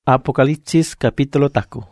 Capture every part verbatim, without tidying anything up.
Apocalipsis capítulo taco.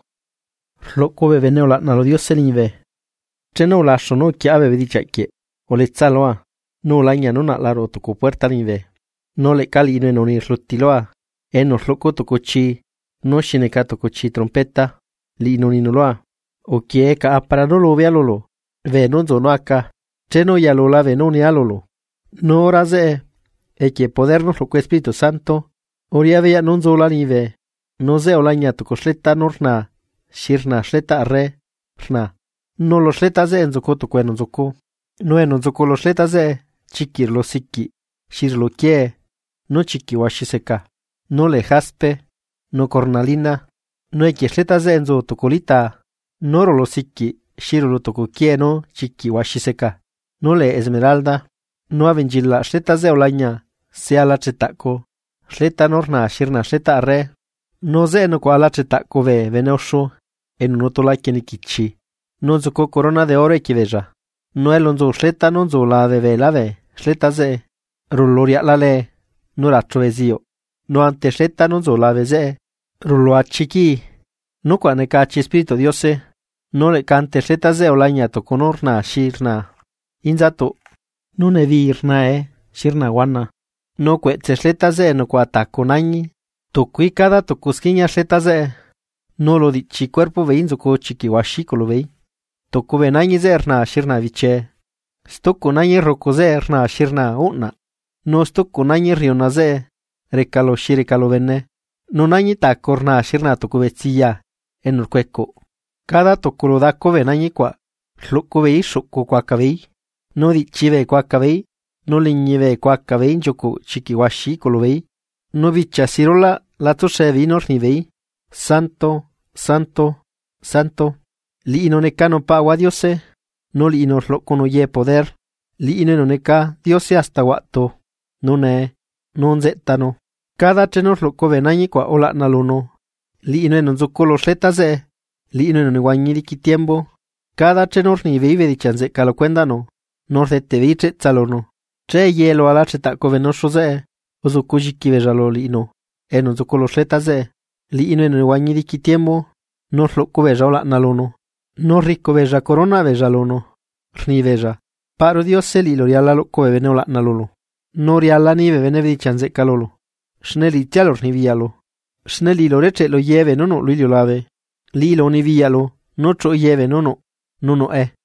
Loco bebe neola nalo Dios se nive. Cheno la shono que ave dichaque. O le tzaloa. No la ña no na laro toco puerta nive. No le cali no no ni rutiloa. Enos loco toco chi. No shineka toco chi trompeta. Li no ni noloa. O que ka para no lo vea lolo. Ve no zono acá. Cheno ya lo la ve no ni alolo. No raze. E que podernos lo que Espíritu Santo. Oria vea non zola nive. No ze olaña to kosleta norna, shirna sleta arre, rna. No los sleta ze enzoko to kwen enzoko. No en enzoko los sleta ze, chikir lo siki, shir lo kie, no chiki washiseka. No le jaspe, no cornalina, no eki sleta ze enzo to kolita, no lo siki, shir lo toko kie no chiki washiseka. No le esmeralda, no avengila sleta ze olaña, sea la chetako, sleta norna shirna sleta arre. No ze no kwa la chetako ve veneosho, en un otola kienikichi. No zoko corona de oro ekiveja. No elonzo sleta non zo la ve ve la ve, sleta ze. Ruloria la le, no la trovezio. No ante sleta non zo la ve ze. Ruloa chiki. No kwa ne kachi espíritu diose. No le cante sleta ze olaña to conorna shirna. Inzato. No ne vi irna e, shirna wana. No kwe tse sleta ze no kwa takonañi. Tokui cada tokusquiña sleta ze. No lo dichi cuerpo vein zoko chikiwashiko lo vei. Toko venañi zerna shirna viche. Stoko nañi roko zerna shirna una. No stoko nañi riona ze. Recalo shirikalo vene. No nañi takorna shirna toku vetsilla. En el cueco. Cada toko lo dako venañi kwa. Loko vei shoko kwaka vei. No dichi ve kwaka vei. No liñi ve kwaka vei joko chikiwashiko lo vei. No vicha sirola la toshe vinor ni vei. Santo, santo, santo. Li inoneka no pawa diose. No li inor lo kono ye poder. Li inoneka diose hasta guato. No ne, non zetano. Cada chenor lo kovenañi kwa ola naluno. Li inonon zokolo sleta ze. Li inonon guañiri kitiembo. Cada chenor ni vei vedichanze kalokuendano. Nor de te viche tzalono. Che yelo alache ta kovenosho ze. Ozo kujiki vejalo li ino. Eno zokolo sleta ze. Li ino eno guañiri kitiembo. No loko veja ola nalono. No rico veja corona veja lono. Rni veja. Paro Dios se li loriala loko vevene ola nalolo. No riala ni vevene vedichanze kalolo. Sneli tialor ni vialo. Sneli loreche lo yeve no no lo lave. Li lo ni vialo. No cho yeve no no. No no e.